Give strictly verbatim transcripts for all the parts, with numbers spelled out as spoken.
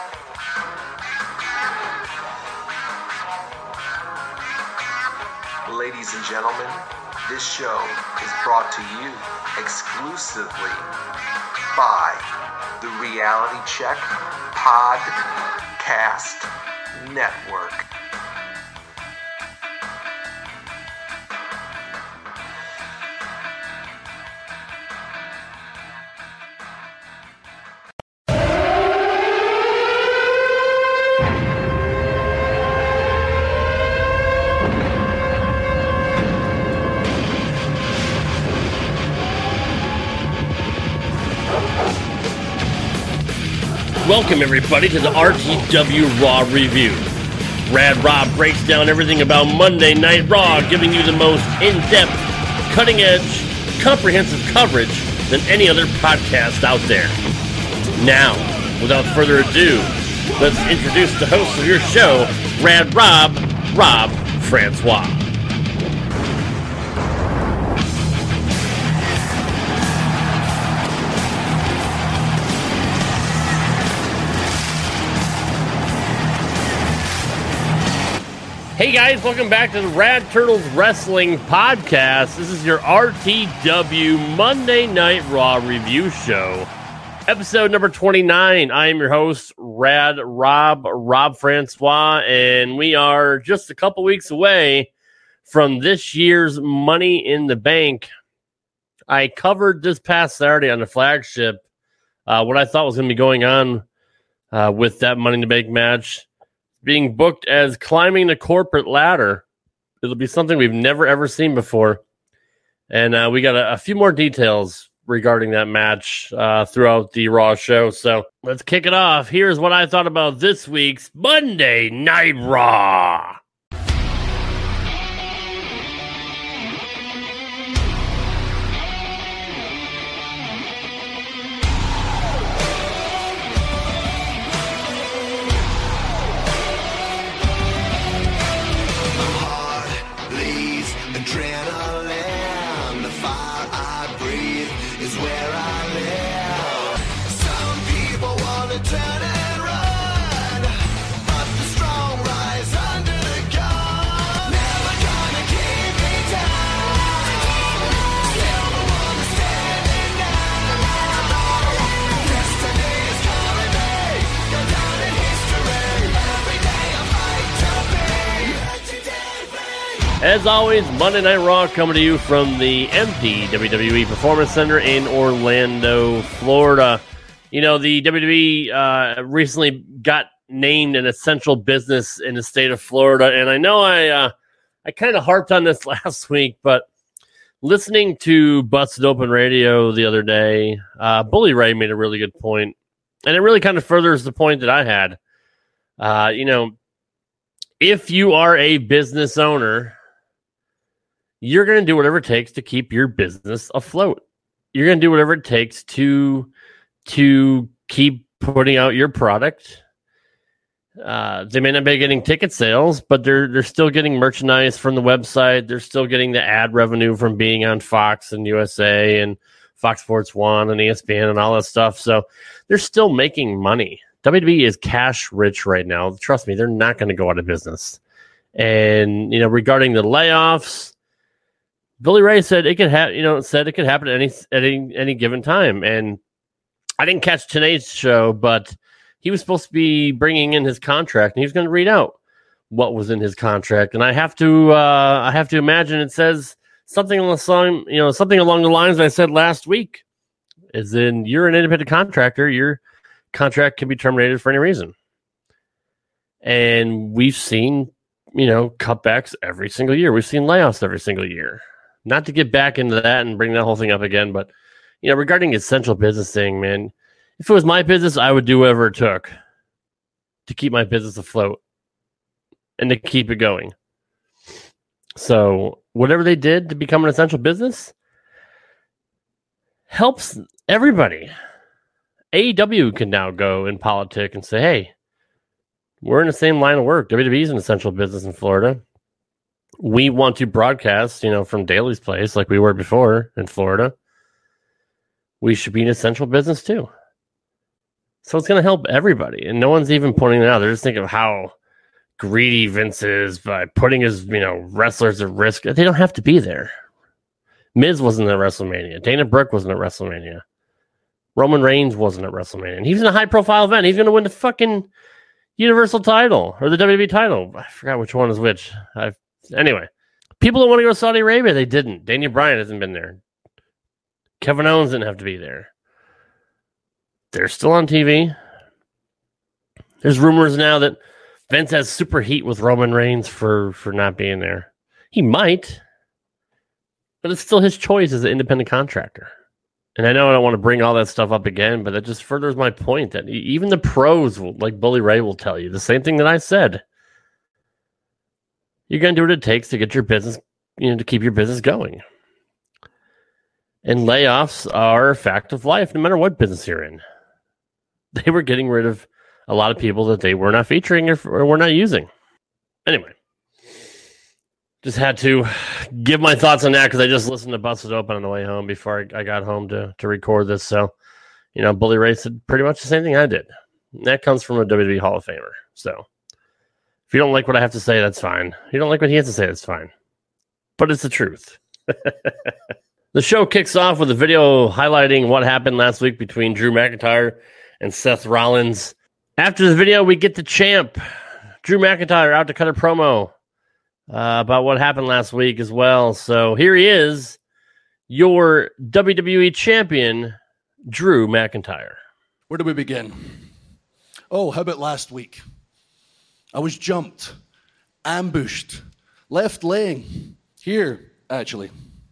Ladies and gentlemen, this show is brought to you exclusively by the Reality Check Podcast Network. Welcome, everybody, to the R T W Raw Review. Rad Rob breaks down everything about Monday Night Raw, giving you the most in-depth, cutting-edge, comprehensive coverage than any other podcast out there. Now, without further ado, let's introduce the host of your show, Rad Rob, Rob Francois. Hey guys, welcome back to the Rad Turtles Wrestling Podcast. This is your R T W Monday Night Raw Review Show, episode number twenty-nine. I am your host, Rad Rob, Rob Francois, and we are just a couple weeks away from this year's Money in the Bank. I covered this past Saturday on the flagship uh, what I thought was going to be going on uh, with that Money in the Bank match. Being booked as climbing the corporate ladder. It'll be something we've never, ever seen before. And uh, we got a, a few more details regarding that match uh, throughout the Raw show. So let's kick it off. Here's what I thought about this week's Monday Night Raw. As always, Monday Night Raw coming to you from the empty W W E Performance Center in Orlando, Florida. You know, the W W E uh, recently got named an essential business in the state of Florida, and I know I uh, I kind of harped on this last week, but listening to Busted Open Radio the other day, uh, Bully Ray made a really good point, and it really kind of furthers the point that I had. Uh, you know, if you are a business owner, you're going to do whatever it takes to keep your business afloat. You're going to do whatever it takes to to keep putting out your product. Uh, they may not be getting ticket sales, but they're they're still getting merchandise from the website. They're still getting the ad revenue from being on Fox and U S A and Fox Sports One and E S P N and all that stuff. So they're still making money. W W E is cash rich right now. Trust me, they're not going to go out of business. And you know, regarding the layoffs, Billy Ray said it could have, you know, said it could happen at any at any, any given time. And I didn't catch today's show, but he was supposed to be bringing in his contract, and he was going to read out what was in his contract. And I have to, uh, I have to imagine it says something along the song, you know, something along the lines I said last week. Is in you're an independent contractor, your contract can be terminated for any reason. And we've seen, you know, cutbacks every single year. We've seen layoffs every single year. Not to get back into that and bring that whole thing up again, but, you know, regarding essential business thing, man, if it was my business, I would do whatever it took to keep my business afloat and to keep it going. So whatever they did to become an essential business helps everybody. A E W can now go in politics and say, hey, we're in the same line of work. W W E is an essential business in Florida. We want to broadcast, you know, from Daly's place like we were before in Florida. We should be an essential business too. So it's going to help everybody. And no one's even pointing it out. They're just thinking of how greedy Vince is by putting his, you know, wrestlers at risk. They don't have to be there. Miz wasn't at WrestleMania. Dana Brooke wasn't at WrestleMania. Roman Reigns wasn't at WrestleMania. And he was in a high-profile event. He's going to win the fucking Universal title or the W W E title. I forgot which one is which. I've, anyway, people don't want to go to Saudi Arabia. They didn't. Daniel Bryan hasn't been there. Kevin Owens didn't have to be there. They're still on T V. There's rumors now that Vince has super heat with Roman Reigns for, for not being there. He might, but it's still his choice as an independent contractor. And I know I don't want to bring all that stuff up again, but that just furthers my point that even the pros, will, like Bully Ray, will tell you the same thing that I said. You're going to do what it takes to get your business, you know, to keep your business going. And layoffs are a fact of life, no matter what business you're in. They were getting rid of a lot of people that they were not featuring or, or were not using. Anyway, just had to give my thoughts on that because I just listened to Busted Open on the way home before I, I got home to, to record this. So, you know, Bully Ray said pretty much the same thing I did. And that comes from a W W E Hall of Famer. So, if you don't like what I have to say, that's fine. If you don't like what he has to say, that's fine. But it's the truth. The show kicks off with a video highlighting what happened last week between Drew McIntyre and Seth Rollins. After the video, we get the champ, Drew McIntyre, out to cut a promo uh, about what happened last week as well. So here he is, your W W E champion, Drew McIntyre. Where do we begin? Oh, how about last week? I was jumped, ambushed, left laying. Here, actually.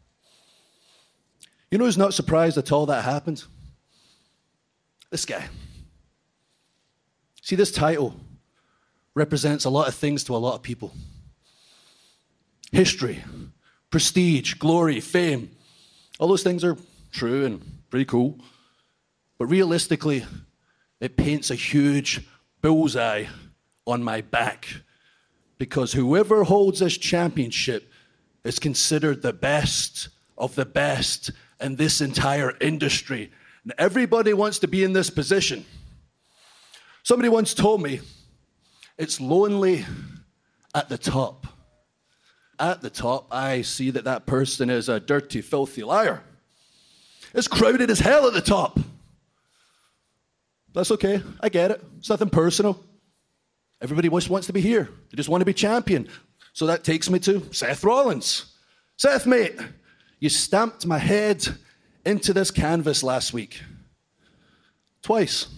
You know who's not surprised at all that happened? This guy. See, this title represents a lot of things to a lot of people. History, prestige, glory, fame. All those things are true and pretty cool. But realistically, it paints a huge bullseye on my back. Because whoever holds this championship is considered the best of the best in this entire industry. And everybody wants to be in this position. Somebody once told me, it's lonely at the top. At the top, I see that that person is a dirty, filthy liar. It's crowded as hell at the top. That's okay, I get it. It's nothing personal. Everybody just wants to be here. They just want to be champion. So that takes me to Seth Rollins. Seth, mate, you stamped my head into this canvas last week. Twice.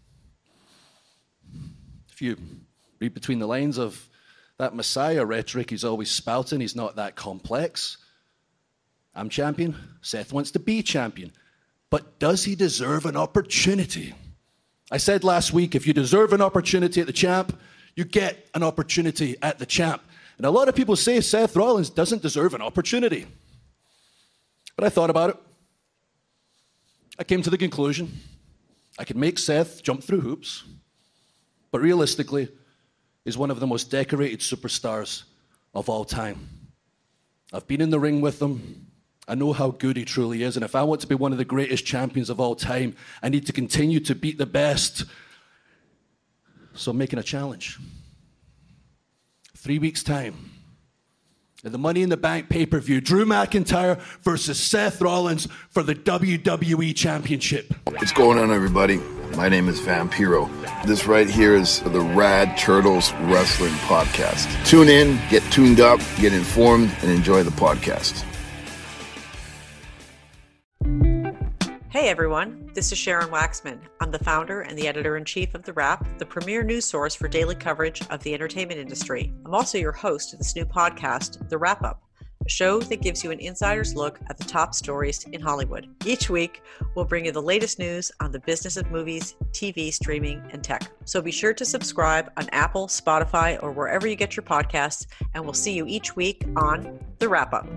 If you read between the lines of that Messiah rhetoric he's always spouting, he's not that complex. I'm champion. Seth wants to be champion. But does he deserve an opportunity? I said last week, if you deserve an opportunity at the champ, you get an opportunity at the champ. And a lot of people say Seth Rollins doesn't deserve an opportunity. But I thought about it. I came to the conclusion I could make Seth jump through hoops, but realistically, he's one of the most decorated superstars of all time. I've been in the ring with him. I know how good he truly is, and if I want to be one of the greatest champions of all time, I need to continue to beat the best. So I'm making a challenge. Three weeks' time. At the Money in the Bank pay-per-view, Drew McIntyre versus Seth Rollins for the W W E Championship. What's going on, everybody? My name is Vampiro. This right here is the Rad Turtles Wrestling Podcast. Tune in, get tuned up, get informed, and enjoy the podcast. Hey everyone, this is Sharon Waxman. I'm the founder and the editor-in-chief of The Wrap, the premier news source for daily coverage of the entertainment industry. I'm also your host of this new podcast, The Wrap Up, a show that gives you an insider's look at the top stories in Hollywood. Each week, we'll bring you the latest news on the business of movies, T V, streaming, and tech. So be sure to subscribe on Apple, Spotify, or wherever you get your podcasts, and we'll see you each week on The Wrap Up.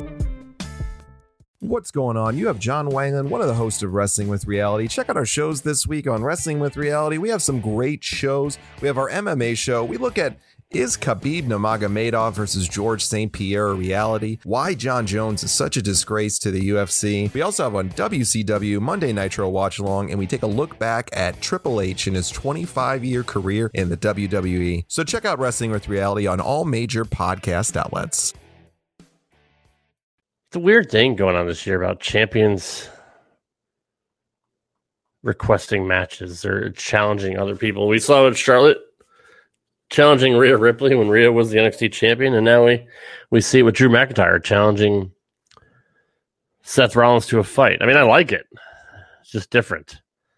What's going on? You have John Wangland, one of the hosts of Wrestling with Reality. Check out our shows this week on Wrestling with Reality. We have some great shows. We have our M M A show. We look at Is Khabib Nurmagomedov versus George Saint Pierre a reality? Why John Jones is such a disgrace to the U F C? We also have on W C W Monday Nitro Watch Along, and we take a look back at Triple H in his twenty-five year career in the W W E. So check out Wrestling with Reality on all major podcast outlets. It's a weird thing going on this year about champions requesting matches or challenging other people. We saw it Charlotte challenging Rhea Ripley when Rhea was the N X T champion, and now we, we see it with Drew McIntyre challenging Seth Rollins to a fight. I mean, I like it. It's just different.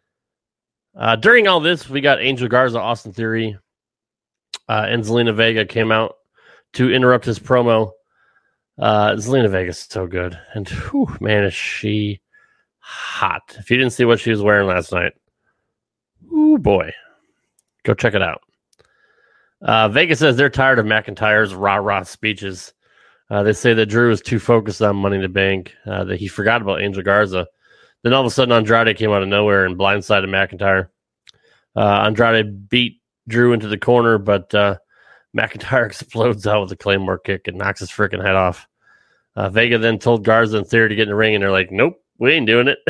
Uh, during all this, we got Angel Garza, Austin Theory, uh, and Zelina Vega came out to interrupt his promo. Uh, Zelina Vega is so good. And, whew, man, is she hot. If you didn't see what she was wearing last night, ooh, boy. Go check it out. Uh, Vegas says they're tired of McIntyre's rah-rah speeches. Uh, they say that Drew is too focused on Money in the Bank, uh, that he forgot about Angel Garza. Then all of a sudden, Andrade came out of nowhere and blindsided McIntyre. Uh, Andrade beat Drew into the corner, but uh, McIntyre explodes out with a Claymore kick and knocks his freaking head off. Uh, Vega then told Garza and Theory to get in the ring, and they're like, nope, we ain't doing it.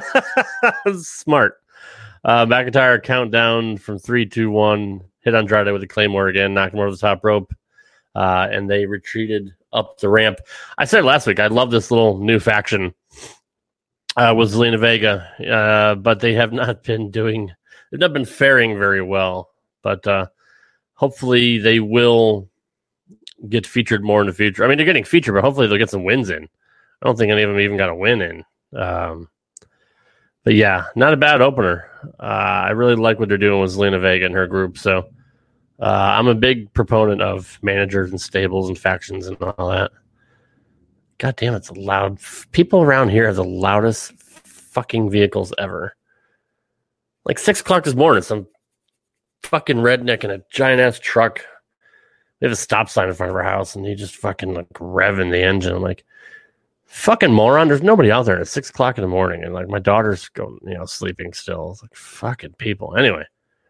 Smart. Uh, McIntyre countdown from three, two, one. Hit Andrade with a Claymore again, knocked him over the top rope, uh, and they retreated up the ramp. I said last week, I love this little new faction uh, with Zelina Vega, uh, but they have not been doing, they've not been faring very well. But uh, hopefully they will get featured more in the future. I mean, they're getting featured, but hopefully they'll get some wins in. I don't think any of them even got a win in. Um, but yeah, not a bad opener. Uh, I really like what they're doing with Zelina Vega and her group. So uh, I'm a big proponent of managers and stables and factions and all that. God damn, it's loud. People around here have the loudest fucking vehicles ever. Like six o'clock this morning, some fucking redneck in a giant ass truck. They have a stop sign in front of our house, and he just fucking like revving the engine. I'm like, fucking moron. There's nobody out there at six o'clock in the morning, and like my daughter's going, you know, sleeping still. It's like fucking people. Anyway,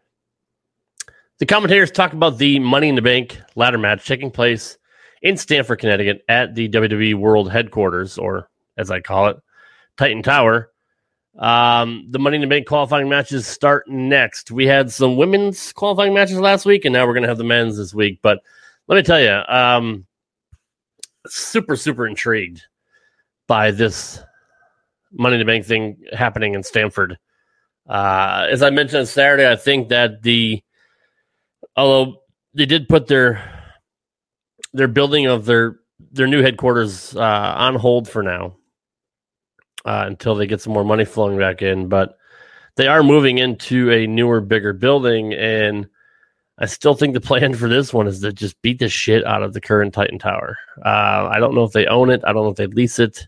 the commentators talk about the Money in the Bank ladder match taking place in Stamford, Connecticut, at the W W E World Headquarters, or as I call it, Titan Tower. Um, the Money in the Bank qualifying matches start next. We had some women's qualifying matches last week, and now we're going to have the men's this week. But let me tell you, um, super, super intrigued by this Money in the Bank thing happening in Stamford. Uh, as I mentioned on Saturday, I think that the, although they did put their their building of their their new headquarters uh, on hold for now uh, until they get some more money flowing back in, but they are moving into a newer, bigger building, and I still think the plan for this one is to just beat the shit out of the current Titan Tower. Uh, I don't know if they own it. I don't know if they lease it.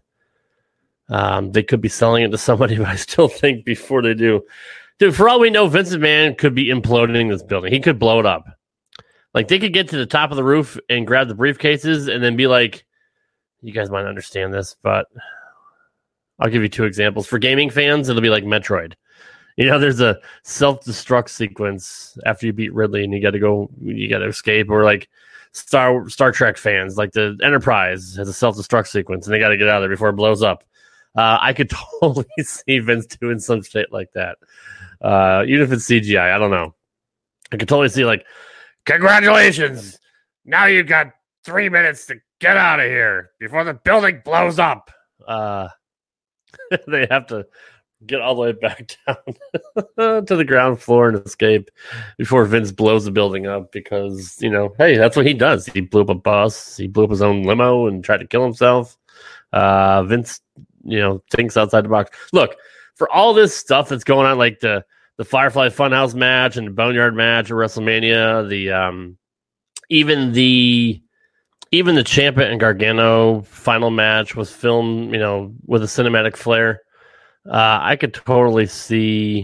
Um, they could be selling it to somebody, but I still think before they do, dude, for all we know, Vince McMahon could be imploding this building. He could blow it up. Like, they could get to the top of the roof and grab the briefcases and then be like, you guys might understand this, but I'll give you two examples. For gaming fans, it'll be like Metroid. You know, there's a self-destruct sequence after you beat Ridley and you got to go, you got to escape. Or like Star Star Trek fans, like the Enterprise has a self-destruct sequence and they got to get out of there before it blows up. Uh, I could totally see Vince doing some shit like that. Uh, even if it's C G I, I don't know. I could totally see like, congratulations! Now you've got three minutes to get out of here before the building blows up. Uh, they have to get all the way back down to the ground floor and escape before Vince blows the building up because, you know, hey, that's what he does. He blew up a bus. He blew up his own limo and tried to kill himself. Uh, Vince, you know, thinks outside the box. Look, for all this stuff that's going on, like the the Firefly Funhouse match and the Boneyard match at WrestleMania, the um, even the even the Ciampa and Gargano final match was filmed, you know, with a cinematic flair. Uh, I could totally see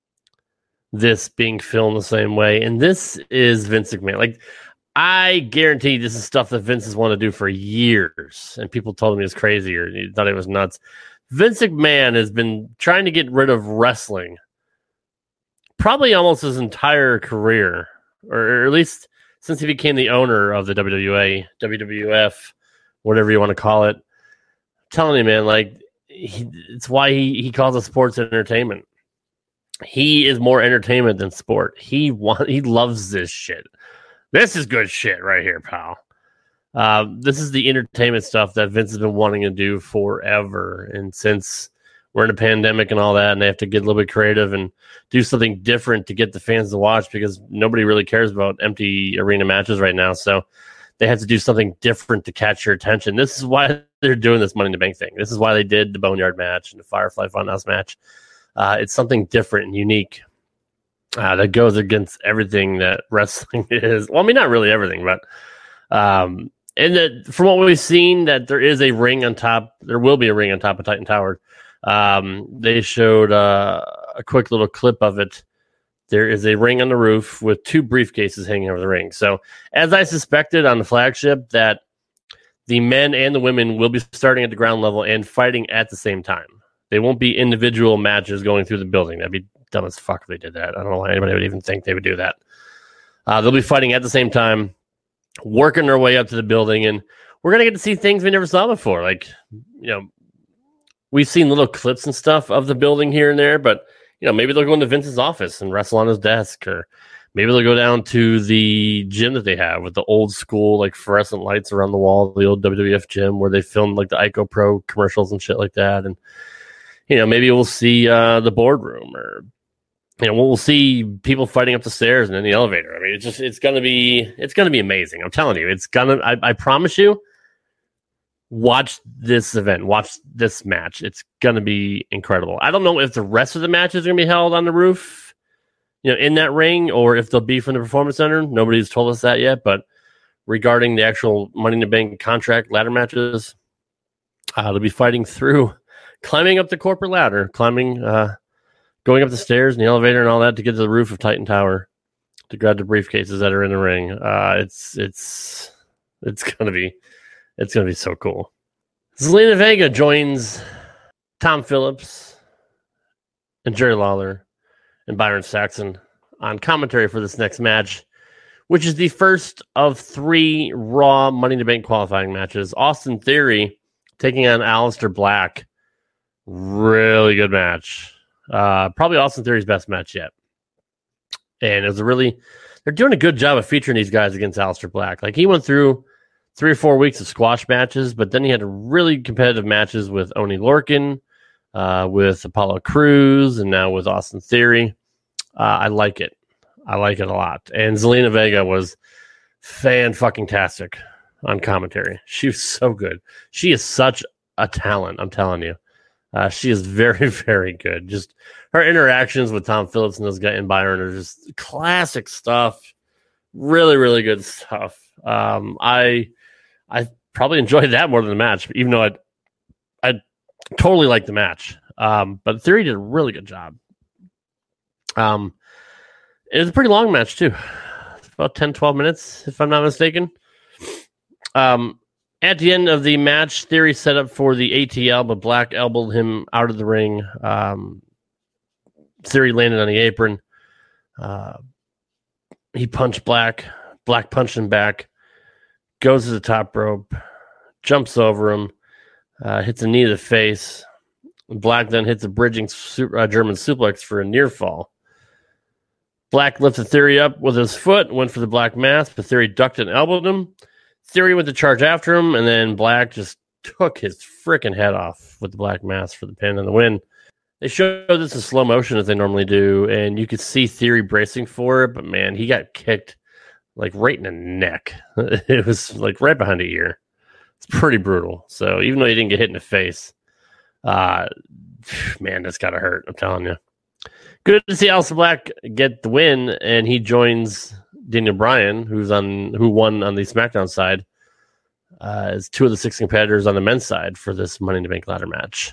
this being filmed the same way, and this is Vince McMahon. Like, I guarantee this is stuff that Vince has wanted to do for years, and people told him he was crazy or he thought it was nuts. Vince McMahon has been trying to get rid of wrestling probably almost his entire career, or at least since he became the owner of the W W A, W W F, whatever you want to call it. I'm telling you, man, like he, it's why he, he calls it sports entertainment. He is more entertainment than sport. He want, he loves this shit. This is good shit right here, pal. Uh, this is the entertainment stuff that Vince has been wanting to do forever. And since we're in a pandemic and all that, and they have to get a little bit creative and do something different to get the fans to watch, because nobody really cares about empty arena matches right now. So they have to do something different to catch your attention. This is why they're doing this Money in the Bank thing. This is why they did the Boneyard match and the Firefly Funhouse match. Uh, it's something different and unique uh, that goes against everything that wrestling is. Well, I mean, not really everything, but um, and that from what we've seen, that there is a ring on top. There will be a ring on top of Titan Tower. Um, they showed uh, a quick little clip of it. There is a ring on the roof with two briefcases hanging over the ring. So, as I suspected on the flagship, that the men and the women will be starting at the ground level and fighting at the same time. They won't be individual matches going through the building. That'd be dumb as fuck if they did that. I don't know why anybody would even think they would do that. Uh, they'll be fighting at the same time, working their way up to the building, and we're going to get to see things we never saw before. Like, you know, we've seen little clips and stuff of the building here and there, but, you know, maybe they'll go into Vince's office and wrestle on his desk, or maybe they'll go down to the gym that they have with the old school, like, fluorescent lights around the wall, the old W W F gym where they filmed, like, the Ico Pro commercials and shit like that. And, you know, maybe we'll see uh, the boardroom, or, you know, we'll see people fighting up the stairs and in the elevator. I mean, it's just, it's going to be, it's going to be amazing. I'm telling you, it's going to, I promise you, watch this event, watch this match. It's going to be incredible. I don't know if the rest of the matches are going to be held on the roof, you know, in that ring, or if they'll be from the Performance Center. Nobody's told us that yet, but regarding the actual Money in the Bank contract ladder matches, uh, they'll be fighting through, climbing up the corporate ladder, climbing, uh, going up the stairs and the elevator and all that to get to the roof of Titan Tower to grab the briefcases that are in the ring. Uh, it's, it's, it's going to be, It's going to be so cool. Zelina Vega joins Tom Phillips and Jerry Lawler and Byron Saxton on commentary for this next match, which is the first of three Raw Money in the Bank qualifying matches. Austin Theory taking on Aleister Black. Really good match. Uh, probably Austin Theory's best match yet. And it was a really... They're doing a good job of featuring these guys against Aleister Black. Like, he went through three or four weeks of squash matches, but then he had really competitive matches with Oney Lorcan, uh, with Apollo Crews, and now with Austin Theory. Uh, I like it. I like it a lot. And Zelina Vega was fan-fucking-tastic on commentary. She was so good. She is such a talent, I'm telling you. Uh, she is very, very good. Just her interactions with Tom Phillips and those guys and Byron are just classic stuff. Really, really good stuff. Um, I I probably enjoyed that more than the match, even though I I totally liked the match. Um, but Theory did a really good job. Um, it was a pretty long match too, it's about ten, twelve minutes, if I'm not mistaken. Um, at the end of the match, Theory set up for the A T L, but Black elbowed him out of the ring. Um, Theory landed on the apron. Uh, he punched Black. Black punched him back. Goes to the top rope. Jumps over him. Uh, hits a knee to the face. Black then hits a bridging su- uh, German suplex for a near fall. Black lifted Theory up with his foot, went for the Black mask, but Theory ducked and elbowed him. Theory went to charge after him, and then Black just took his freaking head off with the Black mask for the pin and the win. They showed this in slow motion as they normally do, and you could see Theory bracing for it, but man, he got kicked like right in the neck. It was like right behind the ear. It's pretty brutal. So even though he didn't get hit in the face, uh, man, that's gotta hurt. I'm telling you. Good to see Aleister Black get the win, and he joins Daniel Bryan, who's on who won on the SmackDown side, uh, as two of the six competitors on the men's side for this Money in the Bank ladder match.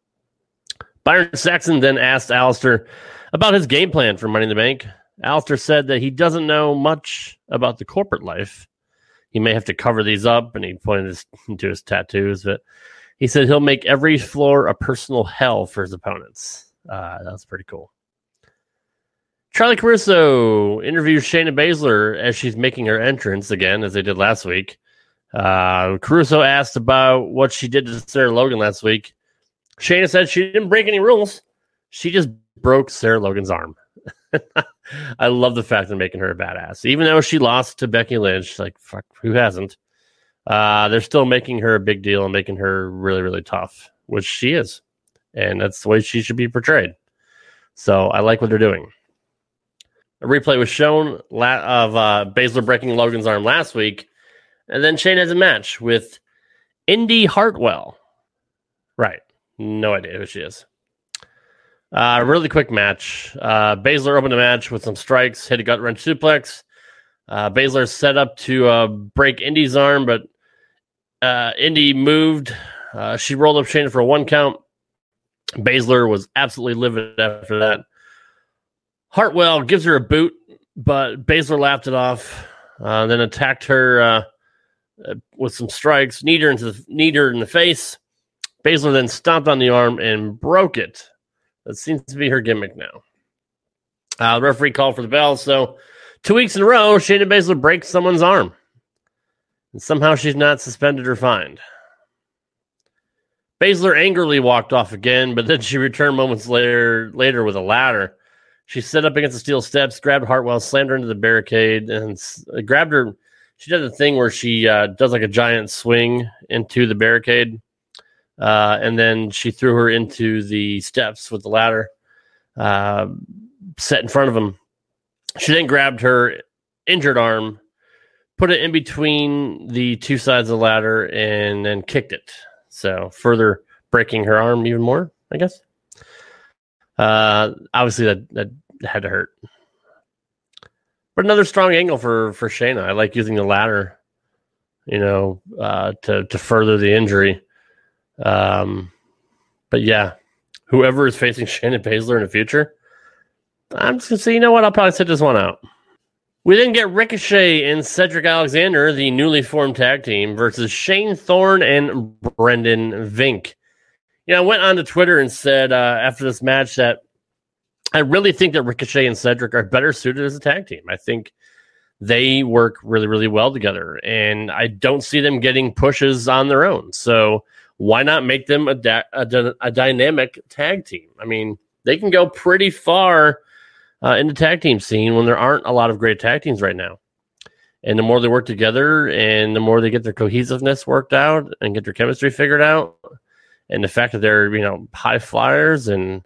Byron Saxton then asked Aleister about his game plan for Money in the Bank. Aleister said that he doesn't know much about the corporate life. He may have to cover these up, and he pointed his, to his tattoos, but he said he'll make every floor a personal hell for his opponents. Uh, that's pretty cool. Charlie Caruso interviews Shayna Baszler as she's making her entrance again, as they did last week. Uh, Caruso asked about what she did to Sarah Logan last week. Shayna said she didn't break any rules. She just broke Sarah Logan's arm. I love the fact they're making her a badass. Even though she lost to Becky Lynch, like, fuck, who hasn't? Uh, they're still making her a big deal and making her really, really tough, which she is. And that's the way she should be portrayed. So I like what they're doing. A replay was shown la- of uh, Baszler breaking Logan's arm last week. And then Shane has a match with Indy Hartwell. Right. No idea who she is. Uh, really quick match. Uh, Baszler opened the match with some strikes, hit a gut wrench suplex. Uh, Baszler set up to uh, break Indy's arm, but uh, Indy moved. Uh, she rolled up Shayna for a one count. Baszler was absolutely livid after that. Hartwell gives her a boot, but Baszler laughed it off. Uh, then attacked her uh, with some strikes, kneed her into the, kneed her in the face. Baszler then stomped on the arm and broke it. That seems to be her gimmick now. Uh, the referee called for the bell, so two weeks in a row, Shayna Baszler breaks someone's arm. And somehow she's not suspended or fined. Baszler angrily walked off again, but then she returned moments later, later with a ladder. She set up against the steel steps, grabbed Hartwell, slammed her into the barricade, and uh, grabbed her. She does a thing where she uh, does like a giant swing into the barricade, uh, and then she threw her into the steps with the ladder uh, set in front of him. She then grabbed her injured arm, put it in between the two sides of the ladder, and then kicked it. So further breaking her arm even more, I guess. Uh, obviously that, that had to hurt. But another strong angle for, for Shayna. I like using the ladder, you know, uh, to, to further the injury. Um, but yeah, whoever is facing Shayna Baszler in the future, I'm just going to say, you know what? I'll probably sit this one out. We then get Ricochet and Cedric Alexander, the newly formed tag team, versus Shane Thorne and Brendan Vink. You know, I went onto Twitter and said uh, after this match that I really think that Ricochet and Cedric are better suited as a tag team. I think they work really, really well together, and I don't see them getting pushes on their own. So why not make them a, da- a, a dynamic tag team? I mean, they can go pretty far Uh, in the tag team scene when there aren't a lot of great tag teams right now. And the more they work together and the more they get their cohesiveness worked out and get their chemistry figured out, and the fact that they're, you know, high flyers and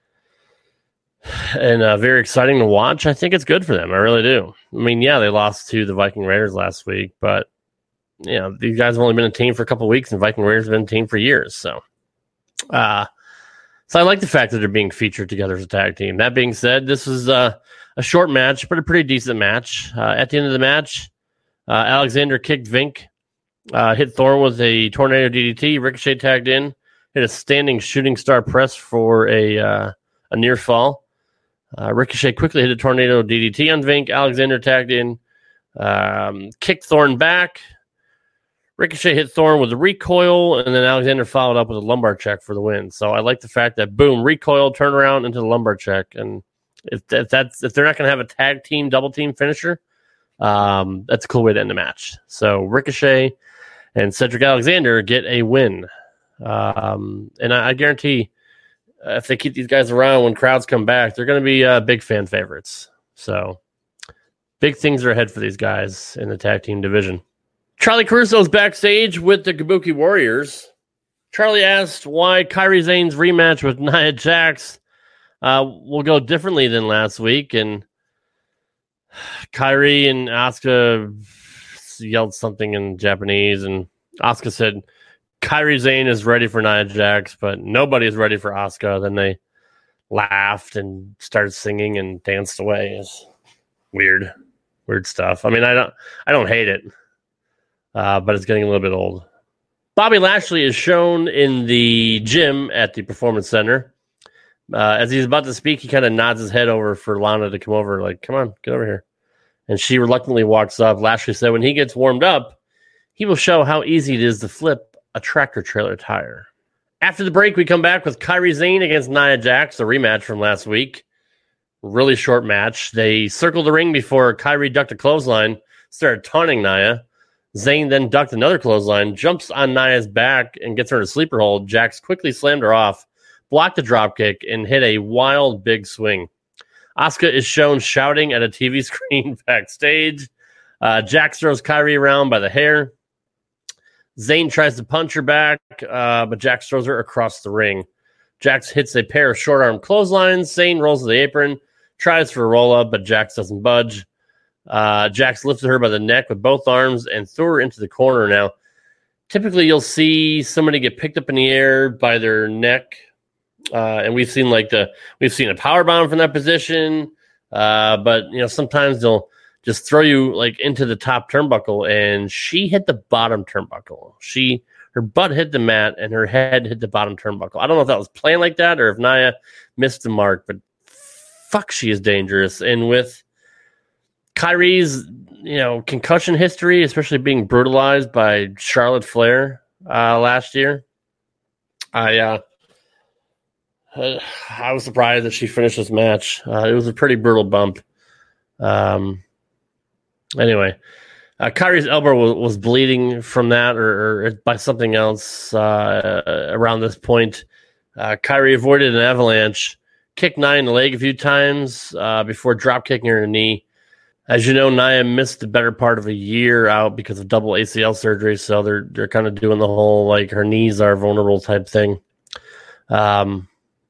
and uh, very exciting to watch, I think it's good for them. I really do. I mean, yeah, they lost to the Viking Raiders last week, but, you know, these guys have only been a team for a couple of weeks, and Viking Raiders have been a team for years. So, uh, So I like the fact that they're being featured together as a tag team. That being said, this is uh, a short match, but a pretty decent match. Uh, at the end of the match, uh, Alexander kicked Vink, uh, hit Thorne with a tornado D D T. Ricochet tagged in, hit a standing shooting star press for a uh, a near fall. Uh, Ricochet quickly hit a tornado D D T on Vink. Alexander tagged in, um, kicked Thorne back. Ricochet hit Thorne with a recoil, and then Alexander followed up with a lumbar check for the win. So I like the fact that, boom, recoil, turn around into the lumbar check. And if, if that's if they're not going to have a tag team, double team finisher, um, that's a cool way to end the match. So Ricochet and Cedric Alexander get a win. Um, and I, I guarantee uh, if they keep these guys around when crowds come back, they're going to be uh, big fan favorites. So big things are ahead for these guys in the tag team division. Charlie Caruso's backstage with the Kabuki Warriors. Charlie asked why Kairi Sane's rematch with Nia Jax uh, will go differently than last week. And Kairi and Asuka yelled something in Japanese. And Asuka said, Kairi Sane is ready for Nia Jax, but nobody is ready for Asuka. Then they laughed and started singing and danced away. It's weird, weird stuff. I mean, I don't, I don't hate it. Uh, but it's getting a little bit old. Bobby Lashley is shown in the gym at the Performance Center. Uh, as he's about to speak, he kind of nods his head over for Lana to come over, like, come on, get over here. And she reluctantly walks up. Lashley said when he gets warmed up, he will show how easy it is to flip a tractor trailer tire. After the break, we come back with Kairi Sane against Nia Jax, the rematch from last week. Really short match. They circled the ring before Kairi ducked a clothesline, started taunting Nia. Zayn then ducked another clothesline, jumps on Nia's back and gets her in a sleeper hold. Jax quickly slammed her off, blocked a dropkick, and hit a wild big swing. Asuka is shown shouting at a T V screen backstage. Uh, Jax throws Kairi around by the hair. Zayn tries to punch her back, uh, but Jax throws her across the ring. Jax hits a pair of short-arm clotheslines. Zayn rolls to the apron, tries for a roll-up, but Jax doesn't budge. Uh, Jax lifted her by the neck with both arms and threw her into the corner. Now, typically you'll see somebody get picked up in the air by their neck, uh, and we've seen like the we've seen a power bomb from that position. Uh, but you know sometimes they'll just throw you like into the top turnbuckle, and she hit the bottom turnbuckle. She her butt hit the mat and her head hit the bottom turnbuckle. I don't know if that was playing like that or if Nia missed the mark, but fuck, she is dangerous. And with Kairi's, you know, concussion history, especially being brutalized by Charlotte Flair uh, last year, I uh, I was surprised that she finished this match. Uh, it was a pretty brutal bump. Um. Anyway, uh, Kairi's elbow was, was bleeding from that or, or by something else uh, around this point. Uh, Kairi avoided an avalanche, kicked Nia in the leg a few times uh, before drop kicking her in the knee. As you know, Nia missed the better part of a year out because of double A C L surgery, so they're they're kind of doing the whole like her knees are vulnerable type thing. Um,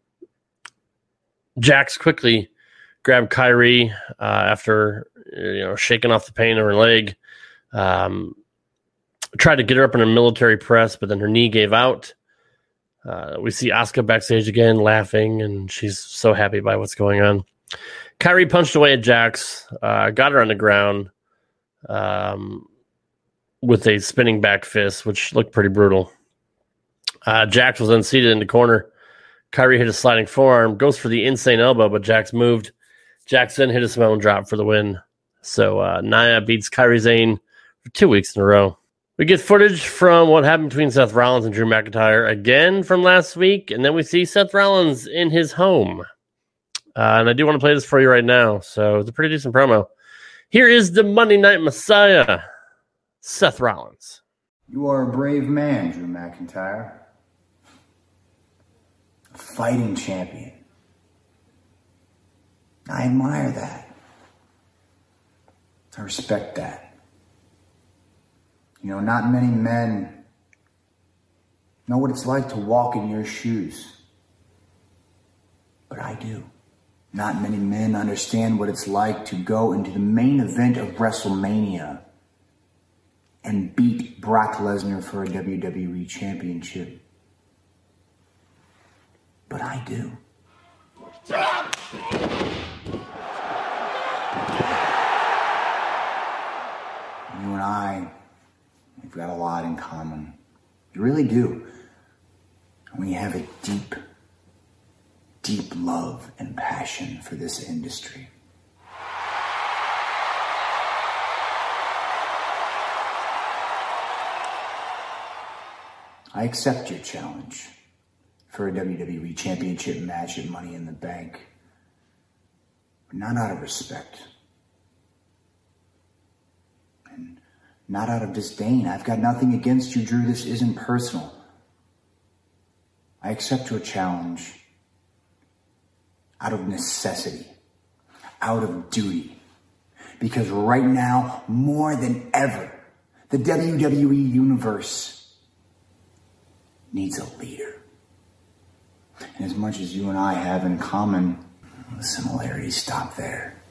Jax quickly grabbed Kairi uh, after you know shaking off the pain of her leg. Um, tried to get her up in a military press, but then her knee gave out. Uh, we see Asuka backstage again laughing, and she's so happy by what's going on. Kairi punched away at Jax, uh, got her on the ground um, with a spinning back fist, which looked pretty brutal. Uh, Jax was then seated in the corner. Kairi hit a sliding forearm, goes for the insane elbow, but Jax moved. Jax then hit a Samoan drop for the win. So uh, Nia beats Kairi Sane for two weeks in a row. We get footage from what happened between Seth Rollins and Drew McIntyre again from last week, and then we see Seth Rollins in his home. Uh, and I do want to play this for you right now. So it's a pretty decent promo. Here is the Monday Night Messiah, Seth Rollins. You are a brave man, Drew McIntyre. A fighting champion. I admire that. I respect that. You know, not many men know what it's like to walk in your shoes. But I do. Not many men understand what it's like to go into the main event of WrestleMania and beat Brock Lesnar for a W W E championship. But I do. You and I, we've got a lot in common. You really do. And we have a deep, deep love and passion for this industry. I accept your challenge for a W W E championship match at Money in the Bank, but not out of respect. And not out of disdain. I've got nothing against you, Drew. This isn't personal. I accept your challenge out of necessity, out of duty. Because right now, more than ever, the W W E universe needs a leader. And as much as you and I have in common, the similarities stop there.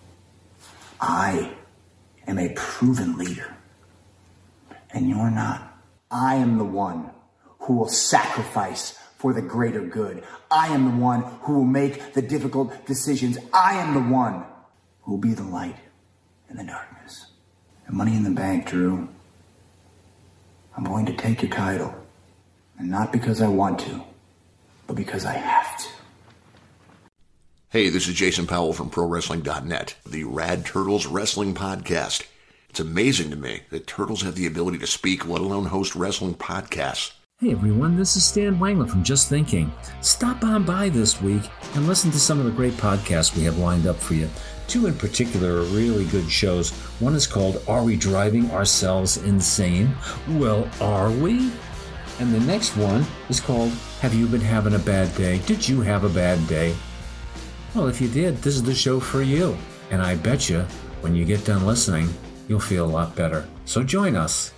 I am a proven leader, and you're not. I am the one who will sacrifice for the greater good. I am the one who will make the difficult decisions. I am the one who will be the light in the darkness. And Money in the Bank, Drew, I'm going to take your title. And not because I want to, but because I have to. Hey, this is Jason Powell from Pro Wrestling dot net, the Rad Turtles Wrestling Podcast. It's amazing to me that turtles have the ability to speak, let alone host wrestling podcasts. Hey everyone, this is Stan Wangler from Just Thinking. Stop on by this week and listen to some of the great podcasts we have lined up for you. Two in particular are really good shows. One is called Are We Driving Ourselves Insane? Well, are we? And the next one is called Have You Been Having a Bad Day? Did you have a bad day? Well, if you did, this is the show for you. And I bet you, when you get done listening, you'll feel a lot better. So join us.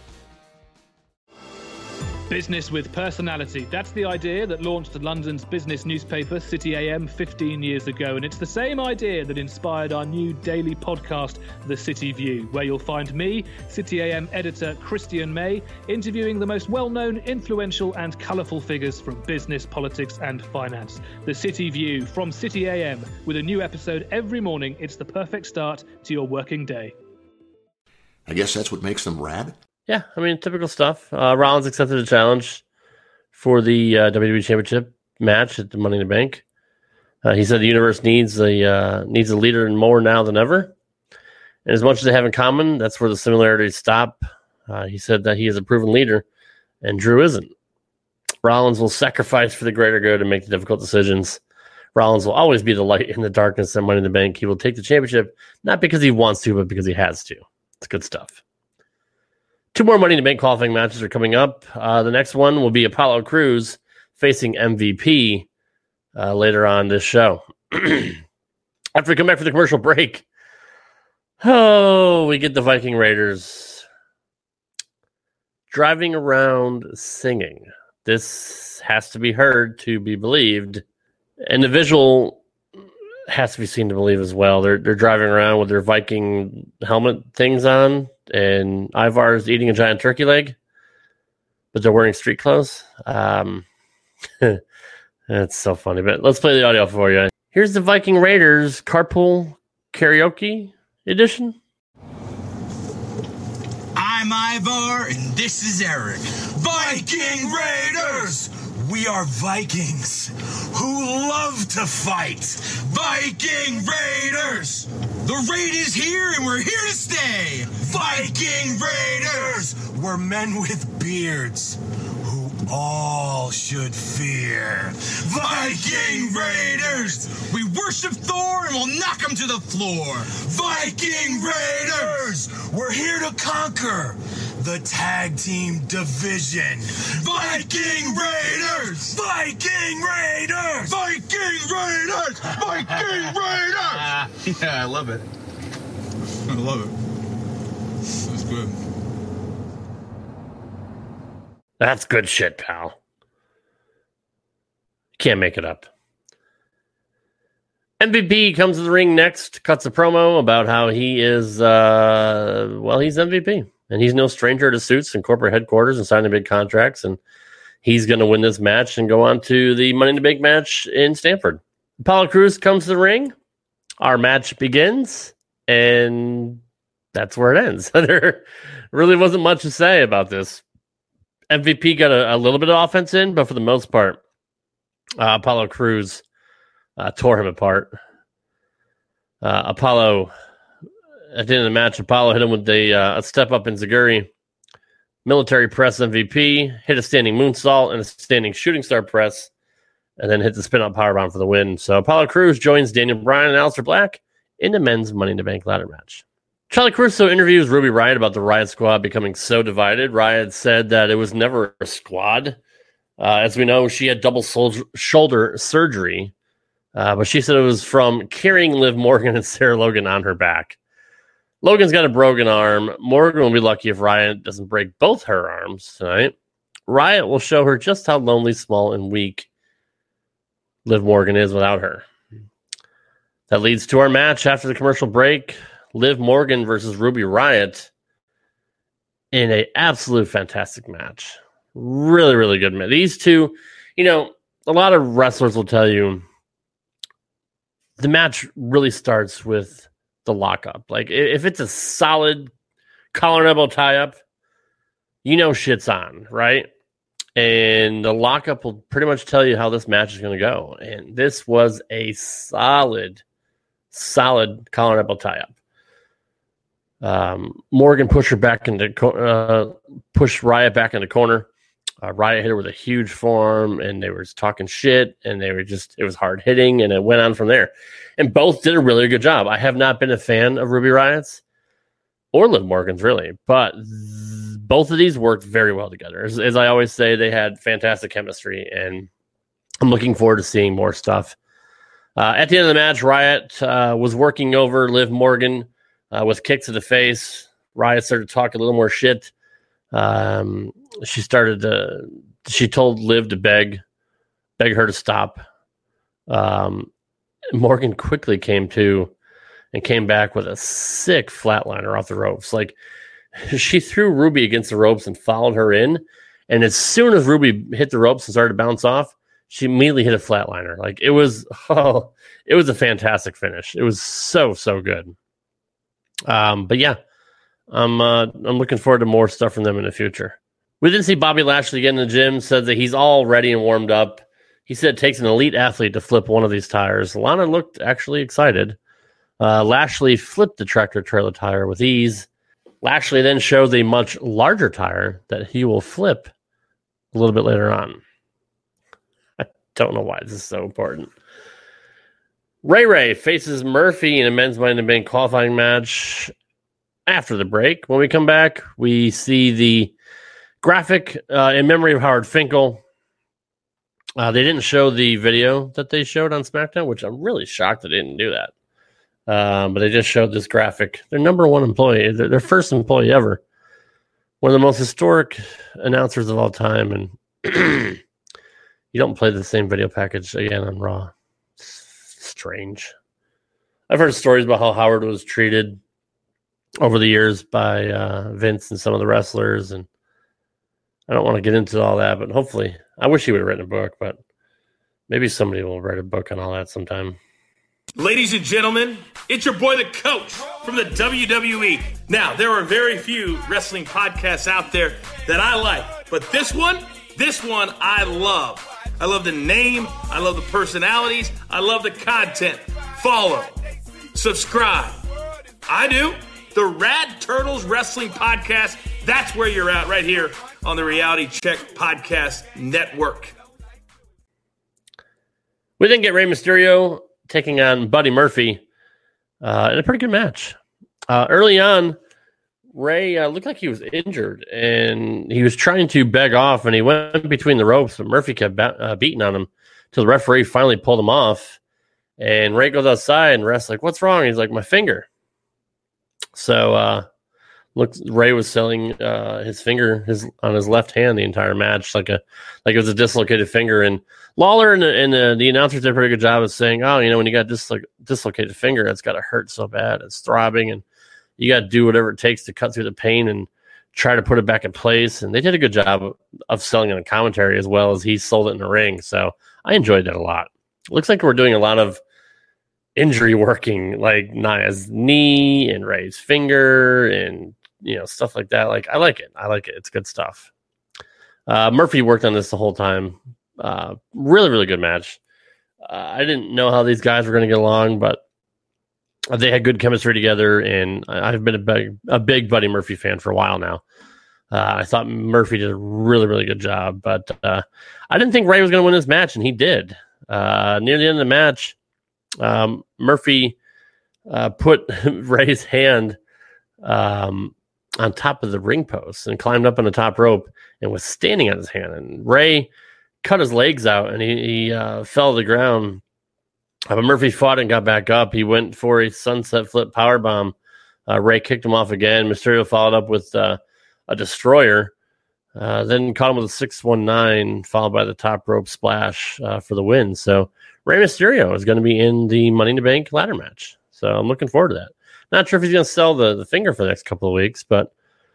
Business with personality. That's the idea that launched London's business newspaper, City A M, fifteen years ago. And it's the same idea that inspired our new daily podcast, The City View, where you'll find me, City A M editor Christian May, interviewing the most well-known, influential and colourful figures from business, politics and finance. The City View from City A M, with a new episode every morning. It's the perfect start to your working day. I guess that's what makes them rad. Yeah, I mean, typical stuff. Uh, Rollins accepted a challenge for the uh, W W E Championship match at the Money in the Bank. Uh, he said the universe needs a uh, needs a leader more now than ever. And as much as they have in common, that's where the similarities stop. Uh, he said that he is a proven leader, and Drew isn't. Rollins will sacrifice for the greater good and make the difficult decisions. Rollins will always be the light in the darkness at Money in the Bank. He will take the championship, not because he wants to, but because he has to. It's good stuff. Two more Money in the Bank qualifying matches are coming up. Uh, the next one will be Apollo Crews facing M V P uh, later on this show. After we come back from the commercial break, oh, we get the Viking Raiders driving around singing. This has to be heard to be believed, and the visual has to be seen to believe as well. They're they're driving around with their Viking helmet things on, and Ivar's eating a giant turkey leg, but they're wearing street clothes. Um, that's so funny. But let's play the audio for you. Here's the Viking Raiders Carpool Karaoke Edition. I'm Ivar, and this is Eric. Viking Raiders! We are Vikings who love to fight. Viking Raiders! The raid is here and we're here to stay. Viking Raiders! We're men with beards who all should fear. Viking Raiders! We worship Thor and we'll knock him to the floor. Viking Raiders! We're here to conquer the tag team division. Viking Raiders! Viking Raiders! Viking Raiders! Viking Raiders! Yeah, I love it. I love it. That's good. That's good shit, pal. Can't make it up. M V P comes to the ring next, cuts a promo about how he is, uh, well, he's M V P. And he's no stranger to suits and corporate headquarters and signing big contracts. And he's going to win this match and go on to the Money in the Bank match in Stamford. Apollo Crews comes to the ring. Our match begins. And that's where it ends. There really wasn't much to say about this. M V P got a, a little bit of offense in, but for the most part, uh, Apollo Crews uh, tore him apart. Uh, Apollo... At the end of the match, Apollo hit him with a, uh, a step-up in Zaguri. Military press M V P, hit a standing moonsault and a standing shooting star press, and then hit the spin-up powerbomb for the win. So Apollo Crews joins Daniel Bryan and Aleister Black in the men's Money in the Bank ladder match. Charlie Caruso interviews Ruby Riott about the Riott Squad becoming so divided. Riott said that it was never a squad. Uh, as we know, she had double sol- shoulder surgery, uh, but she said it was from carrying Liv Morgan and Sarah Logan on her back. Logan's got a broken arm. Morgan will be lucky if Riott doesn't break both her arms tonight. Riott will show her just how lonely, small, and weak Liv Morgan is without her. That leads to our match after the commercial break. Liv Morgan versus Ruby Riott in an absolute fantastic match. Really, really good match. These two, you know, a lot of wrestlers will tell you the match really starts with the lockup. Like, if it's a solid collar and elbow tie-up, you know shit's on, right? And the lockup will pretty much tell you how this match is going to go. And this was a solid, solid collar and elbow tie-up. Um, Morgan pushed her back into uh, pushed Riott back in the corner. Uh, Riot hit her with a huge forearm, and they were talking shit, and they were just, it was hard hitting, and it went on from there. And both did a really good job. I have not been a fan of Ruby Riot's or Liv Morgan's, really, but th- both of these worked very well together. As, as I always say, they had fantastic chemistry, and I'm looking forward to seeing more stuff. Uh, at the end of the match, Riot uh, was working over Liv Morgan uh, with kicks to the face. Riot started to talk a little more shit. Um, she started to, she told Liv to beg, beg her to stop. Um, Morgan quickly came to and came back with a sick flatliner off the ropes. Like, she threw Ruby against the ropes and followed her in. And as soon as Ruby hit the ropes and started to bounce off, she immediately hit a flatliner. Like, it was, oh, it was a fantastic finish. It was so, so good. Um, but yeah, I'm, uh, I'm looking forward to more stuff from them in the future. We didn't see Bobby Lashley get in the gym, said that he's all ready and warmed up. He said it takes an elite athlete to flip one of these tires. Lana looked actually excited. Uh, Lashley flipped the tractor trailer tire with ease. Lashley then shows a much larger tire that he will flip a little bit later on. I don't know why this is so important. Ray Ray faces Murphy in a men's Money in the Bank qualifying match after the break. When we come back, we see the graphic uh, in memory of Howard Finkel. Uh, they didn't show the video that they showed on SmackDown, which I'm really shocked they didn't do that. Um, but they just showed this graphic. Their number one employee, their, their first employee ever. One of the most historic announcers of all time. And you don't play the same video package again on Raw. It's strange. I've heard stories about how Howard was treated over the years by uh, Vince and some of the wrestlers. And I don't want to get into all that, but hopefully, I wish he would have written a book, but maybe somebody will write a book on all that sometime. Ladies and gentlemen, it's your boy, the Coach, from the W W E. Now, there are very few wrestling podcasts out there that I like, but this one, this one I love. I love the name. I love the personalities. I love the content. Follow. Subscribe. I do. The Rad Turtles Wrestling Podcast. That's where you're at, right here on the Reality Check Podcast Network. We then get Rey Mysterio taking on Buddy Murphy uh, in a pretty good match. Uh, early on, Ray uh, looked like he was injured, and he was trying to beg off, and he went between the ropes, but Murphy kept ba- uh, beating on him until the referee finally pulled him off. And Ray goes outside, and Rey's like, "What's wrong?" He's like, "My finger." So, uh, look, Ray was selling uh, his finger his on his left hand the entire match, like a like it was a dislocated finger. And Lawler and, the, and the, the announcers did a pretty good job of saying, "Oh, you know, when you got this like dislocated finger, it's got to hurt so bad, it's throbbing, and you got to do whatever it takes to cut through the pain and try to put it back in place." And they did a good job of, of selling it in commentary as well as he sold it in the ring. So I enjoyed that a lot. It looks like we're doing a lot of injury working, like Nia's knee and Ray's finger and, you know, stuff like that. Like, I like it. I like it. It's good stuff. Uh, Murphy worked on this the whole time. Uh, really, really good match. Uh, I didn't know how these guys were going to get along, but they had good chemistry together, and I've been a big, a big Buddy Murphy fan for a while now. Uh, I thought Murphy did a really, really good job, but uh, I didn't think Ray was going to win this match, and he did. Uh, near the end of the match, um, Murphy uh, put Ray's hand um, on top of the ring post and climbed up on the top rope and was standing on his hand. And Ray cut his legs out, and he, he uh, fell to the ground. Uh, but Murphy fought and got back up. He went for a sunset flip powerbomb. Uh, Ray kicked him off again. Mysterio followed up with uh, a destroyer. Uh, then caught him with a six one nine, followed by the top rope splash uh, for the win. So Rey Mysterio is going to be in the Money in the Bank ladder match. So I'm looking forward to that. Not sure if he's going to sell the, the finger for the next couple of weeks, but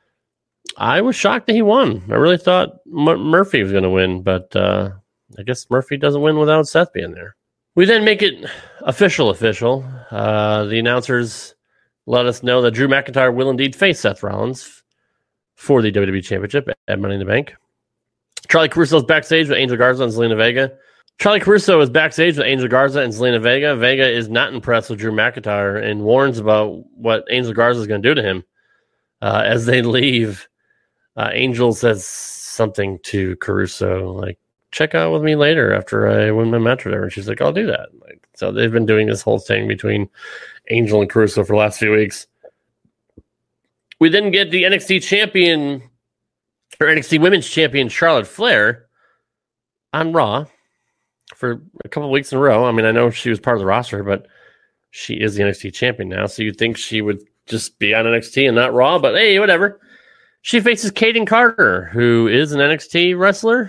I was shocked that he won. I really thought M- Murphy was going to win, but uh, I guess Murphy doesn't win without Seth being there. We then make it official official. Uh, the announcers let us know that Drew McIntyre will indeed face Seth Rollins for the W W E Championship at Money in the Bank. Charlie Caruso is backstage with Angel Garza and Zelina Vega. Charlie Caruso is backstage with Angel Garza and Zelina Vega. Vega is not impressed with Drew McIntyre and warns about what Angel Garza is going to do to him. Uh, as they leave, uh, Angel says something to Caruso, like, check out with me later after I win my match or whatever. And she's like, I'll do that. Like, so they've been doing this whole thing between Angel and Caruso for the last few weeks. We then get the N X T champion, or N X T women's champion, Charlotte Flair, on Raw for a couple of weeks in a row. I mean, I know she was part of the roster, but she is the N X T champion now, so you'd think she would just be on N X T and not Raw, but hey, whatever. She faces Kaden Carter, who is an N X T wrestler.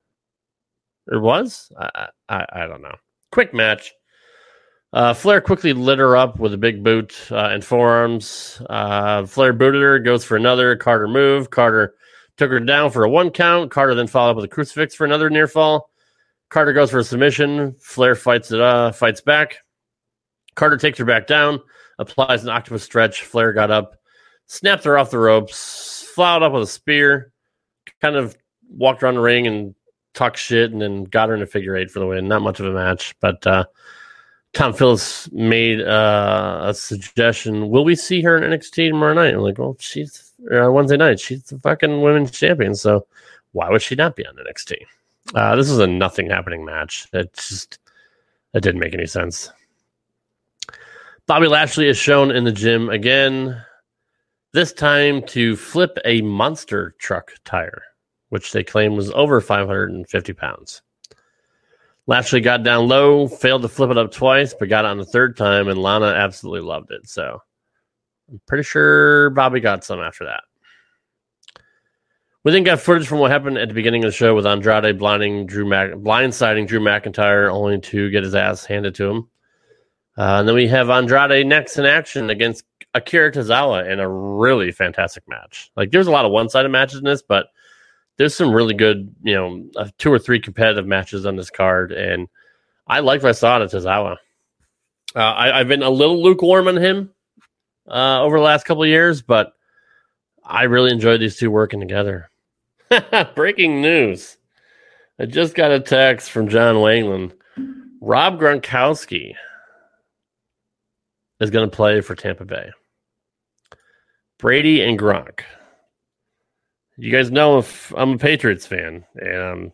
Or was? I, I, I don't know. Quick match. Uh, Flair quickly lit her up with a big boot uh, and forearms. Uh, Flair booted her, goes for another. Carter moved. Carter took her down for a one count. Carter then followed up with a crucifix for another near fall. Carter goes for a submission. Flair fights it, uh, fights back. Carter takes her back down, applies an octopus stretch. Flair got up, snapped her off the ropes, followed up with a spear, kind of walked around the ring and talked shit, and then got her in a figure eight for the win. Not much of a match, but uh, Tom Phillips made uh, a suggestion. Will we see her in N X T tomorrow night? I'm like, well, she's uh, Wednesday night. She's the fucking women's champion, so why would she not be on N X T? Uh, this is a nothing happening match. It just it didn't make any sense. Bobby Lashley is shown in the gym again, this time to flip a monster truck tire, which they claim was over five hundred fifty pounds. Lashley got down low, failed to flip it up twice, but got it on the third time, and Lana absolutely loved it. So I'm pretty sure Bobby got some after that. We then got footage from what happened at the beginning of the show with Andrade blinding Drew Mac- blindsiding Drew McIntyre, only to get his ass handed to him. Uh, and then we have Andrade next in action against Akira Tozawa in a really fantastic match. Like, there's a lot of one-sided matches in this, but there's some really good, you know, uh, two or three competitive matches on this card, and I liked what I saw out of Tozawa. Uh, I, I've been a little lukewarm on him uh, over the last couple of years, but I really enjoyed these two working together. Breaking news. I just got a text from John Wangland. Rob Gronkowski is going to play for Tampa Bay. Brady and Gronk. You guys know if I'm a Patriots fan, and I'm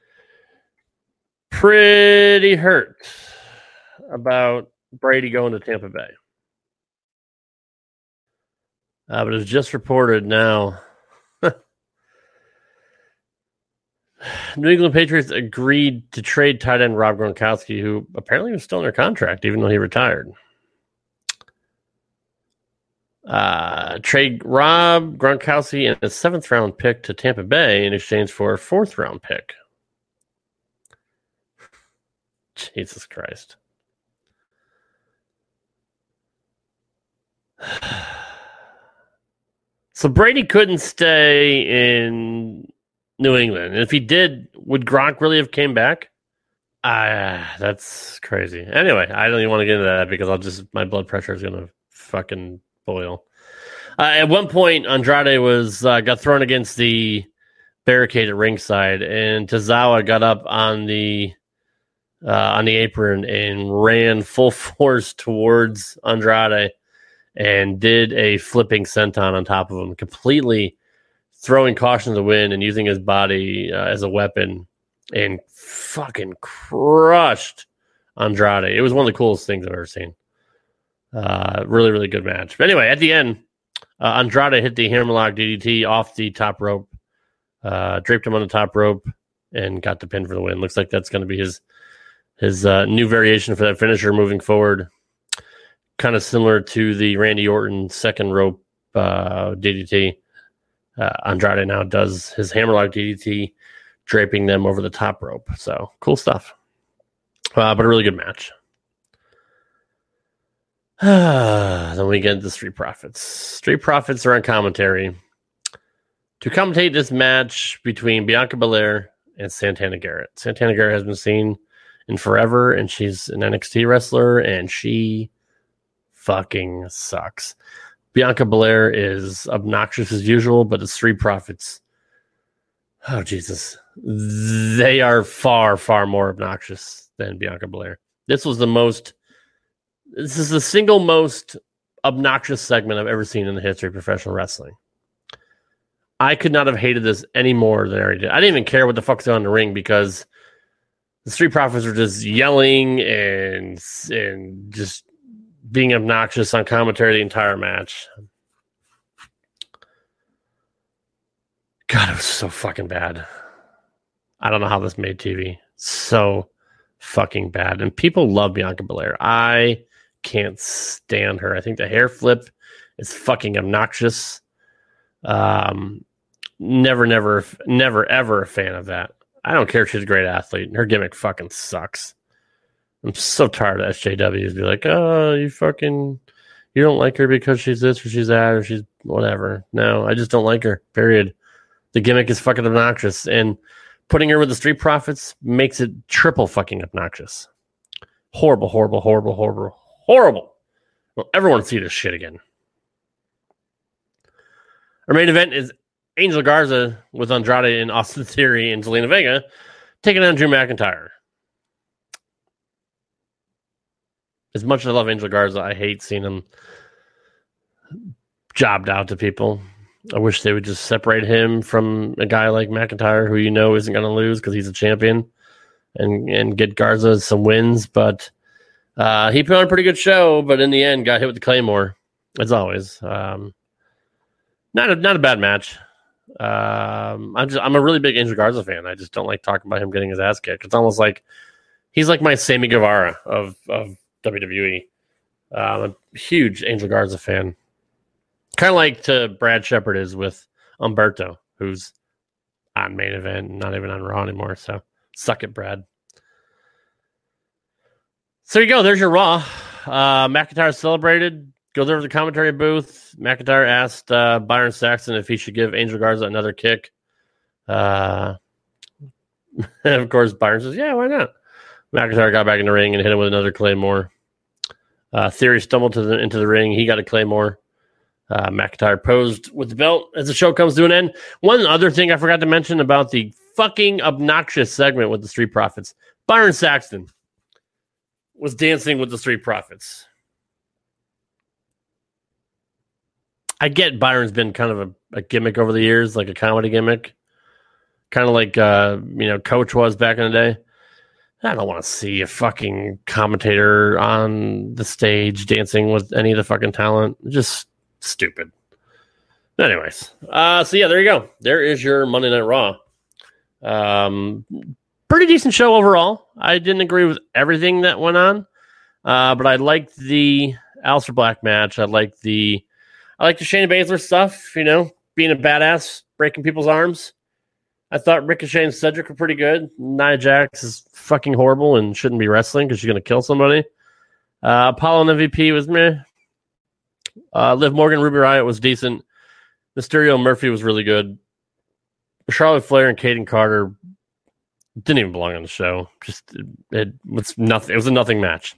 pretty hurt about Brady going to Tampa Bay. Uh, but it's just reported now. New England Patriots agreed to trade tight end Rob Gronkowski, who apparently was still under contract, even though he retired. Uh, trade Rob Gronkowski and a seventh round pick to Tampa Bay in exchange for a fourth round pick. Jesus Christ. So Brady couldn't stay in New England. And if he did, would Gronk really have came back? Ah, uh, that's crazy. Anyway, I don't even want to get into that because I'll just, my blood pressure is going to fucking boil. Uh, at one point, Andrade was uh, got thrown against the barricade at ringside, and Tozawa got up on the uh, on the apron and ran full force towards Andrade and did a flipping senton on top of him, completely throwing caution to the wind and using his body uh, as a weapon, and fucking crushed Andrade. It was one of the coolest things I've ever seen. Uh, really, really good match. But anyway, at the end, uh, Andrade hit the hammerlock D D T off the top rope, uh, draped him on the top rope, and got the pin for the win. Looks like that's going to be his his uh, new variation for that finisher moving forward. Kind of similar to the Randy Orton second rope uh, D D T. Uh, Andrade now does his hammerlock D D T, draping them over the top rope. So cool stuff. Uh, but a really good match. Then we get the Street Profits. Street Profits are on commentary to commentate this match between Bianca Belair and Santana Garrett. Santana Garrett has been seen in forever, and she's an N X T wrestler, and she fucking sucks. Bianca Belair is obnoxious as usual, but the Street Profits, oh Jesus, they are far, far more obnoxious than Bianca Belair. This was the most, this is the single most obnoxious segment I've ever seen in the history of professional wrestling. I could not have hated this any more than I already did. I didn't even care what the fuck's on in the ring because the Street Profits were just yelling and and just being obnoxious on commentary the entire match. God, it was so fucking bad. I don't know how this made T V. So fucking bad. And people love Bianca Belair. I can't stand her. I think the hair flip is fucking obnoxious. Um, never, never, never, ever a fan of that. I don't care if she's a great athlete. Her gimmick fucking sucks. I'm so tired of S J Ws be like, oh, you fucking, you don't like her because she's this or she's that or she's whatever. No, I just don't like her, period. The gimmick is fucking obnoxious, and putting her with the Street Profits makes it triple fucking obnoxious. Horrible, horrible, horrible, horrible, horrible. Well, everyone see this shit again. Our main event is Angel Garza with Andrade and Austin Theory and Zelina Vega taking on Drew McIntyre. As much as I love Angel Garza, I hate seeing him jobbed out to people. I wish they would just separate him from a guy like McIntyre, who you know isn't going to lose because he's a champion, and and get Garza some wins. But uh, he put on a pretty good show, but in the end got hit with the Claymore, as always. Um, not a, not a bad match. Um, I'm just I'm a really big Angel Garza fan. I just don't like talking about him getting his ass kicked. It's almost like he's like my Sammy Guevara of, of W W E. Uh, I'm a huge Angel Garza fan. Kind of like to Brad Shepard is with Humberto, who's on main event, not even on Raw anymore. So suck it, Brad. So there you go. There's your Raw. Uh, McIntyre celebrated. Goes over to the commentary booth. McIntyre asked uh, Byron Saxton if he should give Angel Garza another kick. Uh, and of course, Byron says, yeah, why not? McIntyre got back in the ring and hit him with another Claymore. Uh, Theory stumbled to the, into the ring. He got a Claymore. Uh, McIntyre posed with the belt as the show comes to an end. One other thing I forgot to mention about the fucking obnoxious segment with the Street Profits. Byron Saxton was dancing with the Street Profits. I get Byron's been kind of a, a gimmick over the years, like a comedy gimmick. Kind of like, uh, you know, Coach was back in the day. I don't want to see a fucking commentator on the stage dancing with any of the fucking talent. Just stupid. Anyways, uh, so yeah, there you go. There is your Monday Night Raw. Um, pretty decent show overall. I didn't agree with everything that went on, uh, but I liked the Aleister Black match. I liked the, I liked the Shayna Baszler stuff. You know, being a badass, breaking people's arms. I thought Ricochet and Cedric were pretty good. Nia Jax is fucking horrible and shouldn't be wrestling because she's going to kill somebody. Uh, Apollo and M V P was meh. Uh, Liv Morgan, Ruby Riott was decent. Mysterio and Murphy was really good. Charlotte Flair and Kaden Carter didn't even belong on the show. Just it, it was nothing. It was a nothing match.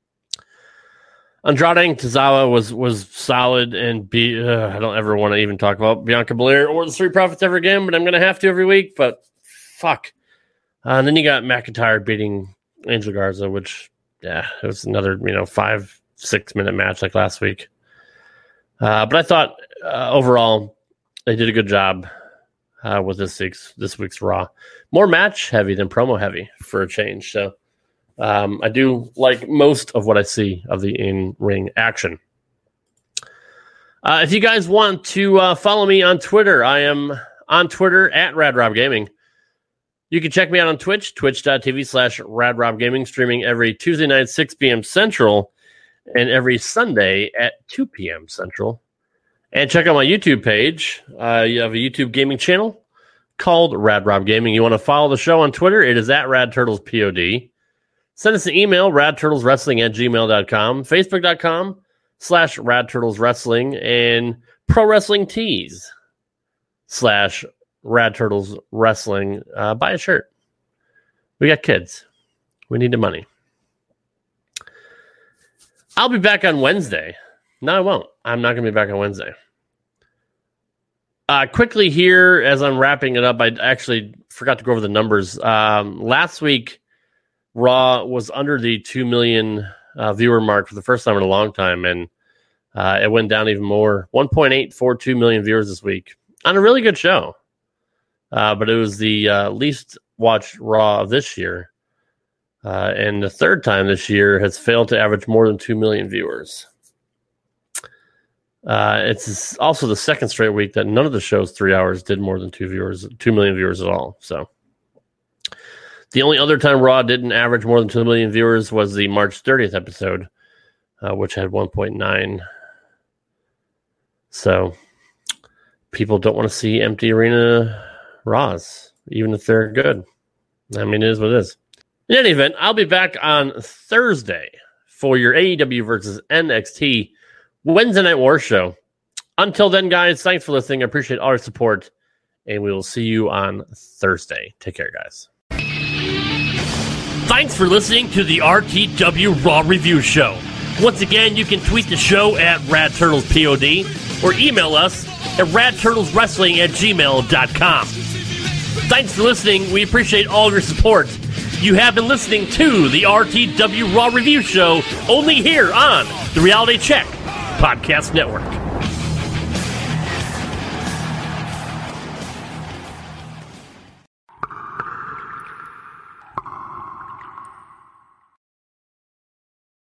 Andrade and Tozawa was was solid, and be, uh, I don't ever want to even talk about Bianca Belair or the Street Profits ever again, but I'm going to have to every week. But fuck. Uh, and then you got McIntyre beating Angel Garza, which yeah, it was another you know five six minute match like last week. Uh, but I thought uh, overall they did a good job uh, with this week's this week's Raw. More match heavy than promo heavy for a change. So um, I do like most of what I see of the in-ring action. Uh, if you guys want to uh, follow me on Twitter, I am on Twitter at RadRobGaming. You can check me out on Twitch, twitch.tv slash RadRobGaming, streaming every Tuesday night, six p.m. Central, and every Sunday at two p.m. Central. And check out my YouTube page. Uh, you have a YouTube gaming channel called Rad Rob Gaming. You want to follow the show on Twitter? It is at RadTurtlesPod. Send us an email, radturtleswrestling at gmail dot com, facebook.com slash radturtleswrestling, and Pro Wrestling Tees slash radturtleswrestling. Uh, buy a shirt. We got kids. We need the money. I'll be back on Wednesday. No, I won't. I'm not going to be back on Wednesday. Uh, quickly here, as I'm wrapping it up, I actually forgot to go over the numbers. Um, last week, Raw was under the two million uh, viewer mark for the first time in a long time, and uh, it went down even more. one point eight four two million viewers this week. on a really good show. Uh, but it was the uh, least watched Raw of this year. Uh, and the third time this year has failed to average more than two million viewers. Uh, it's also the second straight week that none of the show's three hours did more than two viewers, two million viewers at all. So the only other time Raw didn't average more than two million viewers was the March thirtieth episode, uh, which had one point nine. So people don't want to see empty arena Raws, even if they're good. I mean, it is what it is. In any event, I'll be back on Thursday for your A E W versus N X T Wednesday Night War show. Until then, guys, thanks for listening. I appreciate all your support, and we will see you on Thursday. Take care, guys. Thanks for listening to the R T W Raw Review Show. Once again, you can tweet the show at RadTurtlesPod or email us at radturtleswrestling at gmail dot com. Thanks for listening. We appreciate all of your support. You have been listening to the R T W Raw Review Show only here on the Reality Check Podcast Network.